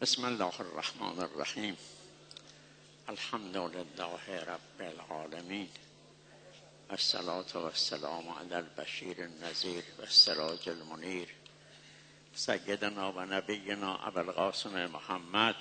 بسم الله الرحمن الرحیم. الحمد لله رب العالمین، الصلاة و السلام علی البشیر النذیر و السراج المنیر سیدنا و نبینا ابو القاسم محمد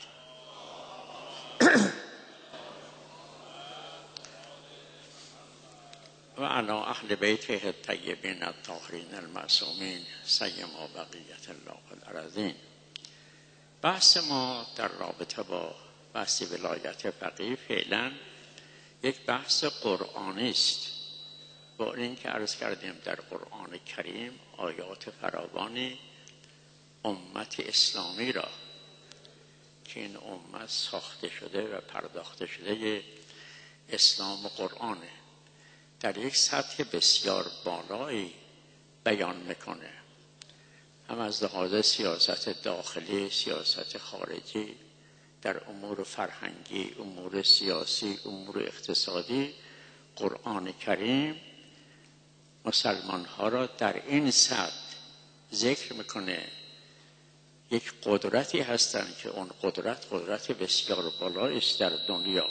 و علی اهل بیته الطیبین الطاهرین المعصومین سیما بقیة الله الارضین. بحث ما در رابطه با بحث ولایت فقیه فعلا یک بحث قرآنی است، با این که عرض کردیم در قرآن کریم آیات فراوانی امت اسلامی را که این امت ساخته شده و پرداخته شده اسلام و قرآنه در یک سطح بسیار بالایی بیان میکنه، هم از لحاظ سیاست داخلی، سیاست خارجی، در امور فرهنگی، امور سیاسی، امور اقتصادی. قرآن کریم مسلمان ها را در این سطح ذکر میکنه. یک قدرتی هستند که اون قدرت بسیار بالایی است در دنیا.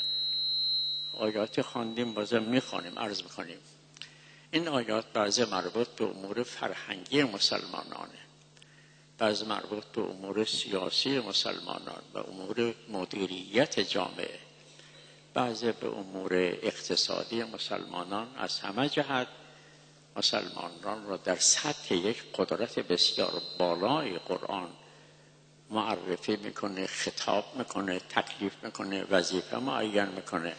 آیات خواندیم، بازم میخوانیم، عرض میکنیم. این آیات بعضی مربوط به امور فرهنگی مسلمانانه، بعضی مربوط به امور سیاسی مسلمانان و امور مدیریت جامعه، بعضی به امور اقتصادی مسلمانان. از همه جهت مسلمانان را در سطح یک قدرت بسیار بالای قرآن معرفی میکنه، خطاب میکنه، تکلیف میکنه، وظیفه معین میکنه.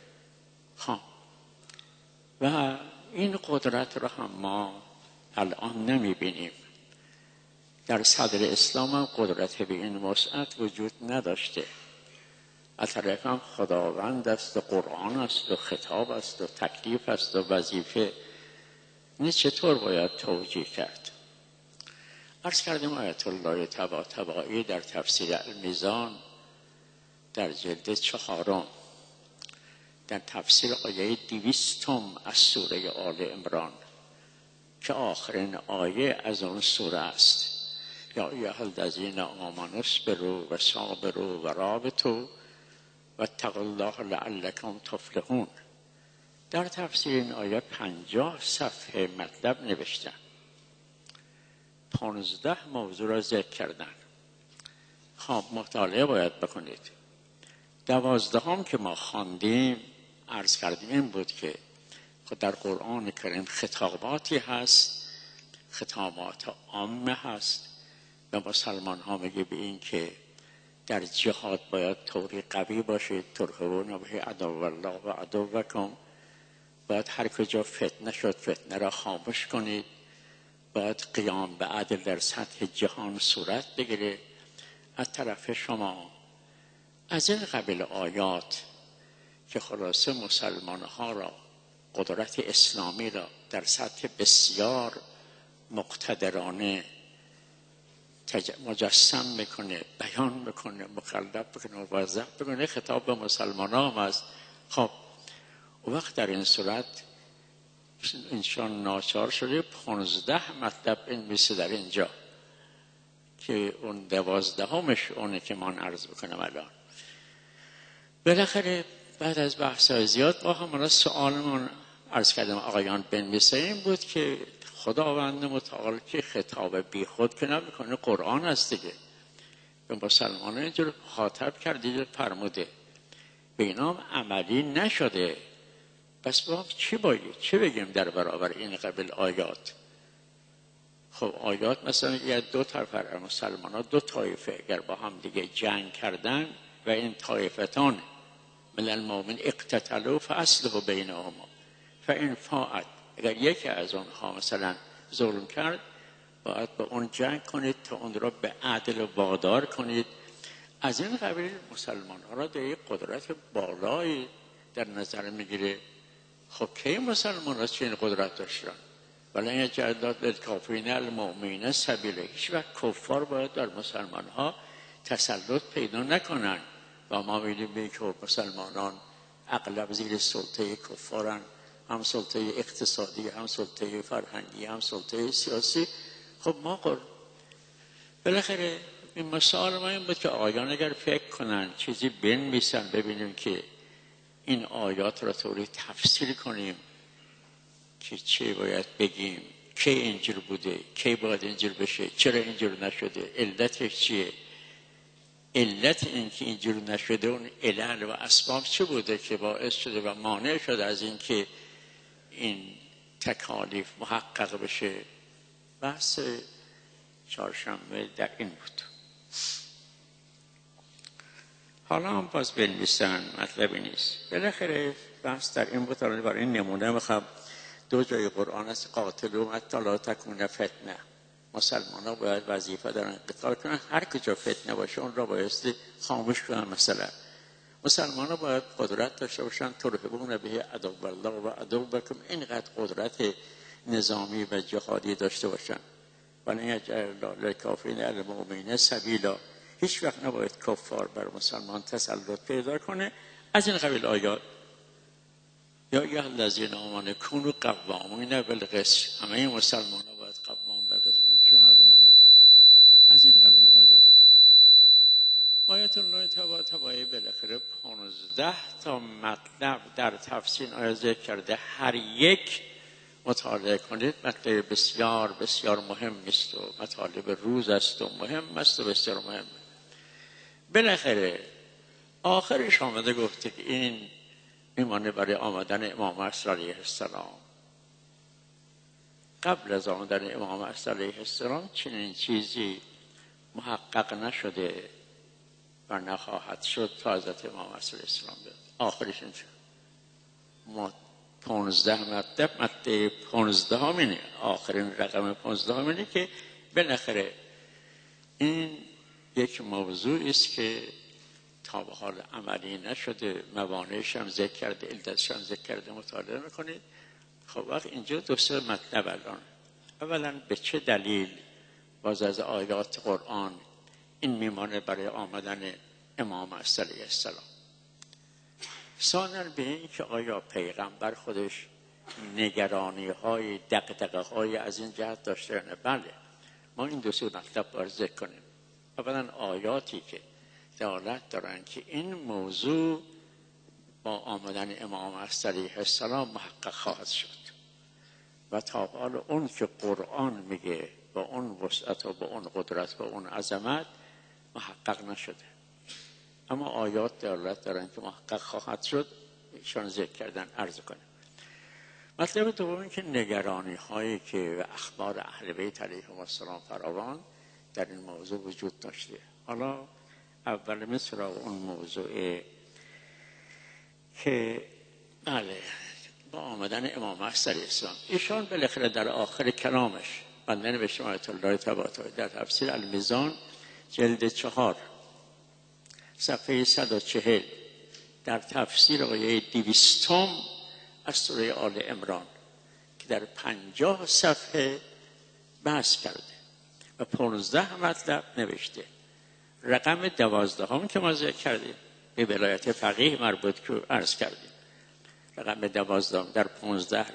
و این قدرت را هم ما الان نمیبینیم. در صدر اسلام هم قدرت به این وسعت وجود نداشته. از طرف هم خداوند است و قرآن است و خطاب است و تکلیف است و وظیفه. این چطور باید توجیه کرد؟ عرض کردیم آیت الله طباطبایی در تفسیر المیزان در جلد 4 در تفسیر آیه 200 از سوره آل عمران که آخرین آیه از اون سوره است، یا ایها الذین آمنوا اصبروا و صابروا و رابطوا واتقوا الله لعلکم تفلحون. در تفسیر این آیه 50 صفحه مطلب نوشتن، 15 موضوع را ذکر کردن. مطالعه باید بکنید. 12 که ما خواندیم عرض کردیم این بود که در قرآن کریم خطاباتی هست، خطابات عامه هست و مسلمان ها میگه به این که در جهاد باید طوری قوی باشید، ترهبون به عدو الله و عدوکم. باید هر کجا فتنه شد فتنه را خاموش کنید. باید قیام به عدل در سطح جهان صورت بگیره. از طرف شما از این قبیل آیات که خلاصه مسلمان ها را، قدرت اسلامی را در سطح بسیار مقتدرانه مجسم میکنه، بیان میکنه، مکلف بکنه، موظف بکنه. خطاب به مسلمان ها هم است. خب وقت در این صورت انشان ناچار شده 15 مطلب این میشه در اینجا که اون 12 اونه که من عرض بکنم الان. بالاخره بعد از بحث زیاد با هم سوالمون عرض کردم آقایان بنویسه این بود که خداوند متعال که خطاب بی خود که نمیکنه، قرآن است دیگه، به مسلمان اینجور خاطب کردید فرموده، به اینام عملی نشده. پس با چی بگیم در برابر این قبیل آیات؟ خب آیات مثلا یه 2 طرف مسلمان ها 2 طایفه اگر با هم دیگه جنگ کردن و این طایفتان من المؤمن اقتتلوا فاصلحوا بینهما فان فاءت، اگر یکی از اونها مثلا ظلم کرد باید با اون جنگ کنید تا اون را به عدل وادار کنید. از این قبیل مسلمان ها را در یک قدرت بالایی در نظر میگیره. خب کی مسلمان ها چه این قدرت داشتن؟ ولی یجعل للکافرین المؤمنین سبیلا. هیچ وقت کفار باید در مسلمان ها تسلط پیدا نکنن. و ما می‌بینیم که مسلمانان اغلب زیر سلطه کفارن، هم سلطه اقتصادی، هم سلطه فرهنگی، هم سلطه سیاسی. خب ما بالاخره این مسائل ما این بود که آقایان اگر فکر کنن چیزی بنویسن ببینیم که این آیات را طوری تفسیر کنیم که چه باید بگیم، کی اینجور بوده، کی باید اینجور بشه، چرا اینجور نشده، علتش چیه، علت این که اینجور نشده اون علل و اسباب چه بوده که باعث شده و مانع شده از این که این تکالیف محقق بشه. بحث چهارشنبه در این بود. حالا هم باز بنویسن، مطلبی نیست. بالاخره بحث در این بود. حالا برای این نمونه میخوام 2 جای قرآن است قاتلوا حتی لا تکون فتنه. مسلمان ها باید وظیفه دارن قتال کنن، هر کجا فتنه باشه اون را بایستی خاموش کنن. مثلا مسلمان ها باید قدرت داشته باشن ترهبون به عدو الله و عدوکم، اینقدر قدرت نظامی و جهادی داشته باشن. و نه للکافرین علی المؤمنین سبیلا، هیچ وقت نباید کفار بر مسلمان تسلط پیدا کنه. از این قبیل آیات یا ایها الذین آمنوا کونوا قوامین بالقسط، همه این مسلمان ها باید قوام بالقسط شهدا. از این قبیل آیات الله تبارک بالاخره 15 تا مطلب در تفسیر آیات ذکر کرده. هر یک مطالعه کنید، مطلب بسیار بسیار مهم است و مطالب روز است و مهم است و بسیار مهم. بالاخره آخرش آمده گفته که این میمانه برای آمدن امام عصر علیه السلام. قبل از آمدن امام عصر علیه السلام چنین چیزی محقق نشده و نخواهد شد تا حضرت امام عصر السلام بیاد. آخرش این شد. ما 15 مطلب 15 همینه، آخرین رقم 15 همینه که بالاخره این یک موضوع است که تا به حال عملی نشده، موانعش هم ذکر کرده، علتش هم ذکر کرده، مطالعه میکنید. خب وقت اینجا 2-3 مطلب الان. اولا به چه دلیل باز از آیات قرآن این میمانه برای آمدن امام علیه السلام؟ ثانیاً به این که آیا پیغمبر خودش نگرانی های دغدغه های از این جهت داشته یا نه؟ بله، ما این 2-3 مطلب باید ذکر کنیم. اولا آیاتی که دلالت دارن که این موضوع با آمدن امام علیه السلام محقق خواهد شد و تا حال اون که قرآن میگه با اون وسعت و با اون قدرت و اون عظمت محقق نشده، اما آیات دلالت دارن که محقق خواهد شد. ایشان ذکر کردن، عرض کنیم. مطلب دوم این که نگرانی هایی که و اخبار اهل بیت علیهم السلام فراوان در این موضوع وجود داشته. حالا اول مثل اون موضوع که بله با آمدن امام علیه السلام، ایشان بالاخره در آخر کلامش بنده نوشتم آیت الله تبارک در تفسیر المیزان جلد 4 صفحه 140 در تفسیر آیه 200 از سوره آل عمران که در 50 صفحه بحث کرده و 15 مطلب نوشته. رقم 12 که ما ذکر کردیم به ولایت فقیه مربوط که عرض کردیم. رقم 12 در 15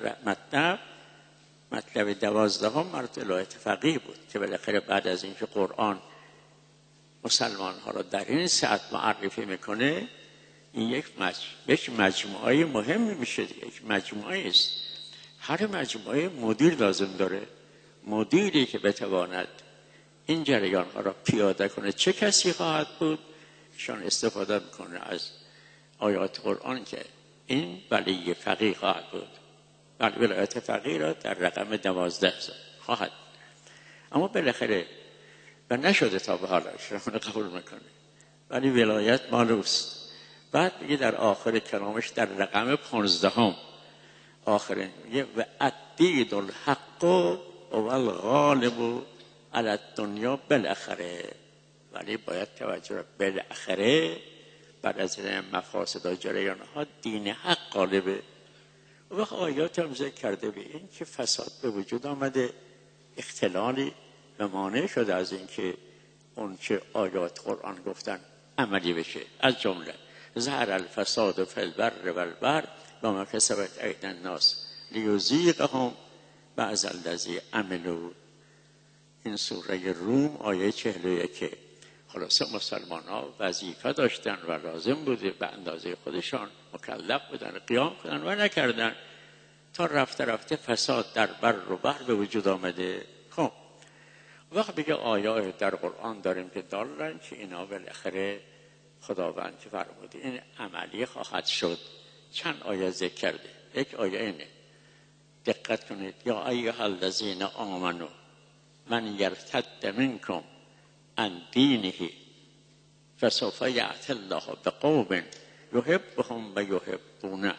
مطلب 12 مربوط به ولایت فقیه بود که بالاخره بعد از اینکه قرآن مسلمان ها را در این ساعت معرفی میکنه، این یک مجموعه مهمی میشه. یک مجموعه است. هر مجموعه مدیر لازم داره، مدیری که بتواند این جریان ها را پیاده کنه. چه کسی خواهد بود؟ شان استفاده میکنه از آیات قرآن که این ولی فقیه خواهد بود. ولی ولایت فقیه را در رقم 12 خواهد. اما بالاخره و نشده تا به حالا، شما قبول میکنه، ولی ولایت مالوست. بعد میگه در آخر کلامش در رقم 15 آخرین میگه و الدین الحق و الغالب علی الدنیا بالاخره. ولی باید توجه بالاخره بعد از مفاسد و جریان ها دین حق غالبه. و آیات هم ذکر کرده به این که فساد به وجود آمده، اختلالی و مانع شده از این که اون که آیات قرآن گفتن عملی بشه. از جمله ظهر الفساد فی البر والبحر بما کسبت ایدی الناس لیذیقهم بعض الذی عملوا. این سوره روم آیه 41. خلاصه مسلمان ها وظیفه داشتن و لازم بوده به اندازه خودشان مکلف بودن قیام کنن و نکردن تا رفته رفته فساد در بر و بحر به وجود آمده. خب وقت بگه آیات در قرآن داریم که دارن که اینا بالاخره خداوند که فرموده این عملی خواهد شد. چند آیه ذکر کرده. یک آیه اینه، دقت کنید، یا ایها الذین آمنوا من یرتد منکم عن دینه فسوف یأتی الله بقوم یحبهم و یحبونه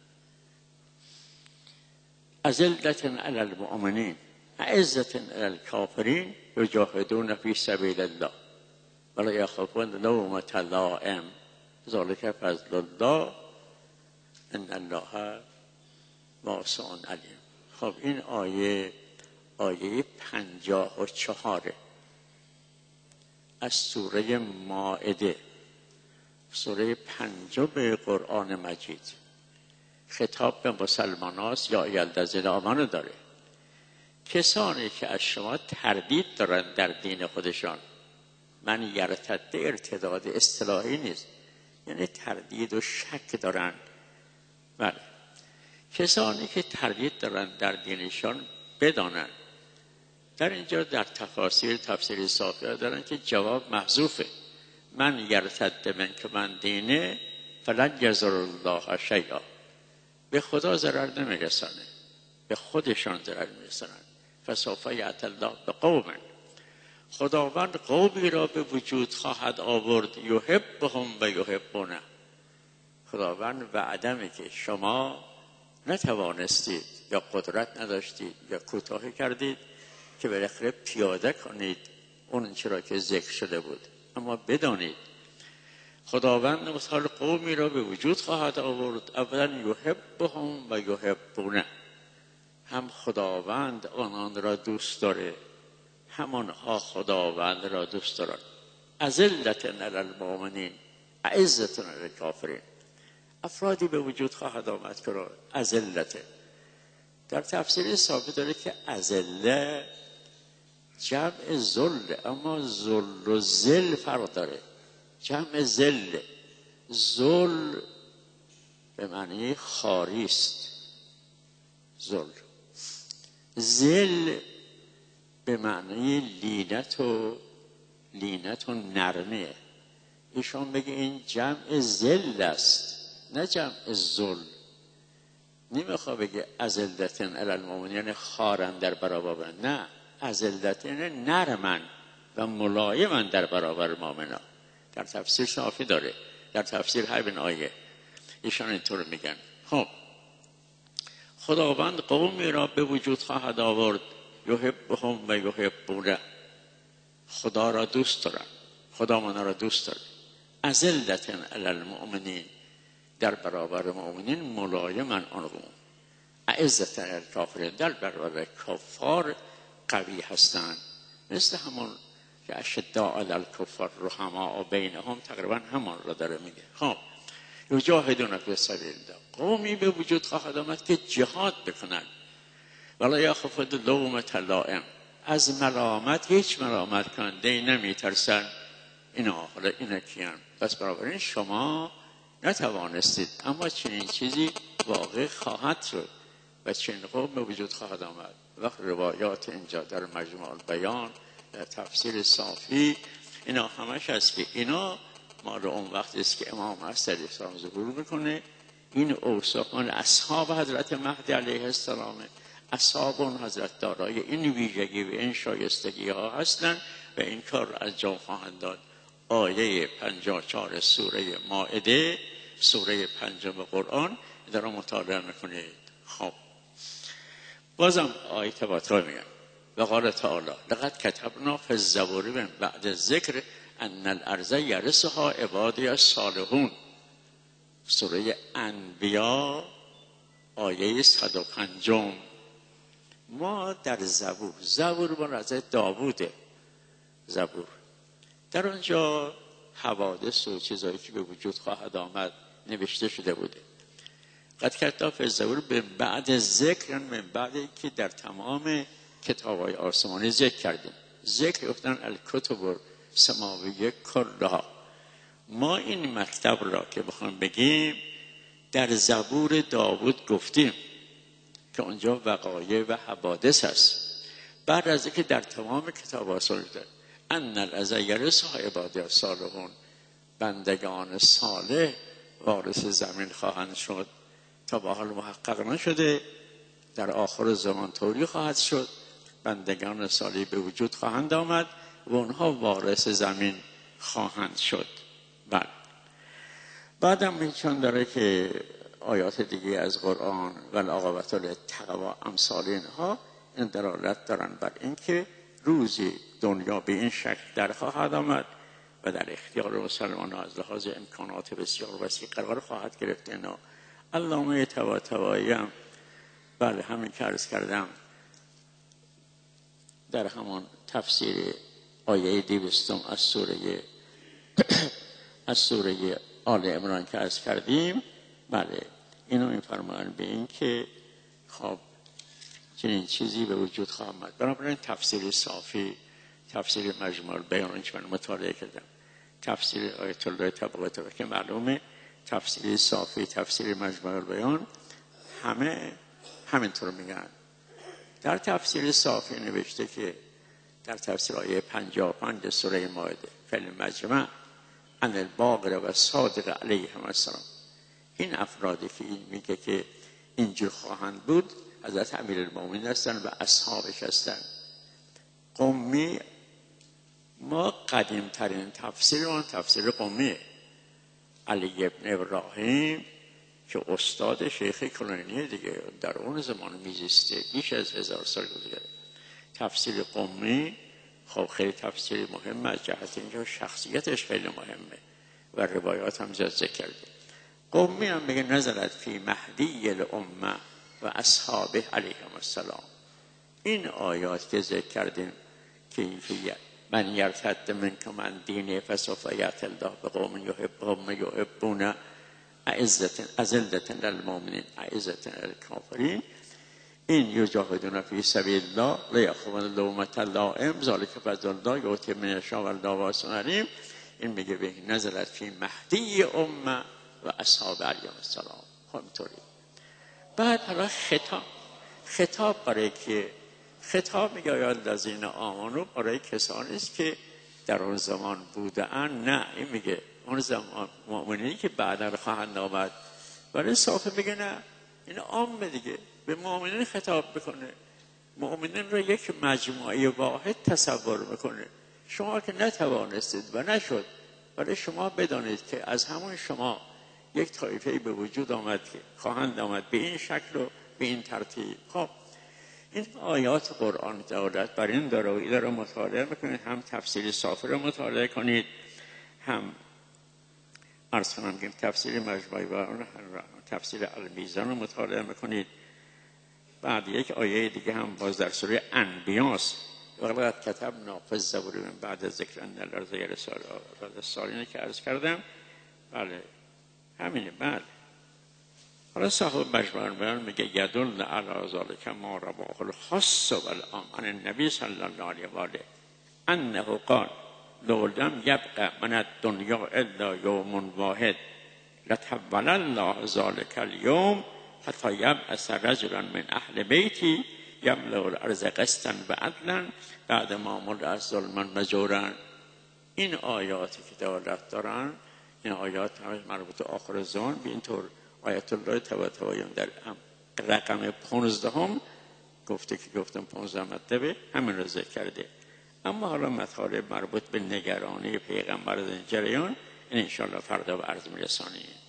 أذلة على المؤمنین أعزة على الكافرین یجاهدون فی سبیل الله ولا یخافون لومة لائم ذلک فضل الله ان الله واسع علیم. خب این آیه 54 از سوره مائده، سوره 50 قرآن مجید، خطاب به مسلمان هاست یا ایالذین آمنوا داره. کسانی که از شما تردید دارن در دین خودشان، من یرتد ارتداد اصطلاحی نیست، یعنی تردید و شک دارن. بله، کسانی که تردید دارن در دینشان بدانن. در اینجا در تفسیر صافی دارن که جواب محذوفه. من یرتد من دینه فلن یضر الله شیئا، به خدا ضرر نمیرسانه، به خودشان ضرر میرسانن. فسوف یأتی الله بقوم، خداوند قومی را به وجود خواهد آورد یحبهم و یحبونه. خداوند وعدمه که شما نتوانستید یا قدرت نداشتید یا کوتاهی کردید که بالاخره پیاده کنید اون چرا که ذکر شده بود، اما بدانید خداوند مثال قومی را به وجود خواهد آورد اولا یحبهم و یحبونه، هم خداوند آنان را دوست داره، همانها خداوند را دوست دارند. أذلة علی المؤمنین أعزة علی الکافرین، افرادی به وجود خواهد آمد که اذلته. در تفسیر ثابت داره که اذله جمع ذل، اما ذل و ذل فرق داره. جمع ذل، ذل به معنی خاری است، ذل. ذل به معنی لینت و نرمه. ایشان بگه این جمع ذل است نه جمع ذل. نمیخواد بگه اذلة علی المؤمنین یعنی خارن در برابر، نه، اذلة یعنی نرمن و ملایمن در برابر مؤمنان. در تفسیر صافی داره، در تفسیر همین آیه ایشان اینطور میگن. خب خداوند قومی را به وجود خواهد آورد یحبهم و یحبونه، خدا را دوست دارن، خدا منا را دوست داره. اذلة علی المؤمنین، در برابر مؤمنین ملایمن آنهم. اعزة علی الکافرین، در برابر کفار قوی هستند. مثل همون که اشداء علی الکفار رحماء بینهم، تقریبا همان را داره میگه. خب یجاهدون فی سبیل الله، قومی به وجود خواهد آمد که جهاد بکنن. ولا یخافون لومة لائم، از ملامت هیچ ملامت کننده نمیترسن. حالا اینا کیان؟ پس بنابراین شما نتوانستید، اما چنین چیزی واقع خواهد شد و چنین قوم به وجود خواهد آمد. وقت روایات اینجا در مجموع البیان، در تفسیر صافی، اینا همش هست که اینا مال اون وقتی است که امام عصر اسلام ظهور میکنه. این اوصافان اصحاب حضرت مهدی علیه السلام، اصحاب اون حضرت دارای این ویژگی و این شایستگی ها هستند و این کار را انجام خواهند داد. آیه 54 سوره مائده، سوره 5 قرآن در را مطالعه میکنید. خب بازم آیه تباترا میگن و قال تعالی لقد کتبنا فی الزبور من بعد الذکر ان الارض یرثها عبادی الصالحون، سوره انبیا آیه 105. ما در زبور من از داووده، زبور در آنجا حوادث و چیزایی که به وجود خواهد آمد نوشته شده بوده. قد کتبنا فی الزبور من بعد ذکر، من بعد که در تمام کتاب‌های آسمانی ذکر کردیم. ذکر گفتن الکتب سماویه کلها. ما این مکتب را که بخوام بگیم در زبور داوود گفتیم که اونجا وقایع و حوادث هست. بعد از اینکه در تمام کتاب آسان شده ان الارض یرثها عبادی الصالحون، بندگان صالح وارث زمین خواهند شد. تا به حال محقق نشده، در آخر زمان طوری خواهد شد، بندگان صالح به وجود خواهند آمد و اونها وارث زمین خواهند شد. بعدم چون داره که آیات دیگه از قرآن و العاقبة للتقوی امثال اینها این دلالت دارن بر اینکه روزی دنیا به این شکل در خواهد آمد و در اختیار مسلمان از لحاظ امکانات بسیار وسیع قرار خواهد گرفت. اینا علامه طباطبایی هم بله همین که عرض کردم در همان تفسیر آیه 200 از سوره آل عمران که عرض کردیم، بله اینو می‌فرمایند به این که خب چنین چیزی به وجود خواهد آمد. بنابراین تفسیر صافی، تفسیر مجموع البیان که من مطالعه کردم، تفسیر آیت الله طباطبایی که معلومه، تفسیر صافی، تفسیر مجموع البیان همه همینطور میگن. در تفسیر صافی نوشته که در تفسیر آیه 55 سوره مائده فعل مجمع ان الباقر و صادق علیهم السلام، این افرادی که این میگه که اینجور خواهند بود حضرت امیرالمومنین هستن و اصحابش هستن. قمی ما قدیم ترین تفسیر اون تفسیر قمیه، علی ابن ابراهیم که استاد شیخ کلینی دیگه در اون زمان میزیسته، بیش از 1000 سال گذشته. تفسیر قمی خب خیلی تفسیر مهمه از جهت اینکه شخصیتش خیلی مهمه و روایات هم ذکر کرده. قمی هم میگه نزلت فی مهدی الامه و اصحابه علیهم السلام. این آیات که ذکر کردیم که اینکه من یرتد منکم عن دینه فسوف یأتی الله بقوم یحبهم یحبون اذلة للمؤمنین اعزة للکافرین این یجاهدون فی سبیل الله لا یخافون لومة لائم ذلک فضل الله یؤتی من یشاء والله واسع علیم. این میگه به نزلت فی مهدی امه و اصحاب علیهم السلام. همینطوری. بعد حالا خطاب برای که خطاب میگه یا الذین آمنوا برای کسانی است که در اون زمان بودند. نه، این میگه اون زمان مؤمنینی که بعدا خواهند آمد. برای صافه میگه نه، این عامه دیگه، به مؤمنین خطاب میکنه. مؤمنین رو یک مجموعه واحد تصور میکنه. شما که نتوانستید و نشد، برای شما بدانید که از همون شما یک طایفه به وجود آمد که خواهند آمد به این شکل و به این ترتیب. خب این آیات قرآن دولت بر این داره مطالعه میکنید، هم تفسیر صافی رو مطالعه کنید، هم عرض کنم که تفسیر مجموعی و تفسیر المیزان رو مطالعه میکنید. بعد یک آیه دیگه هم باز در سوره انبیاست، وقت کتبنا فی الزبور من بعد ذکر ان الارض یرثها الصالحین که عرض کردم. بله همینه. بعد حالا صاحب مجموع بیان میگه یدل علی ذلک ما رواه الخاص والعام عن النبی صلی الله علیه و آله انه قال لو لم یبق من الدنیا الا یوم واحد لطول الله ذلک اليوم حتی یبعث رجلا من اهل بیتی یملأ الارض قسطا و عدلا بعد ما ملئت ظلما و جورا. این آیاتی که دلالت دارن، این آیات همش مربوط به آخر زمان. به این طور آیت الله طباطبایی در رقم 15 هم گفته که گفتم 15 مطلبه همین رو ذکر کرده. اما حالا مطالب مربوط به نگرانی پیغمبر در این جریان این انشاءالله فردا به عرض میرسانیم.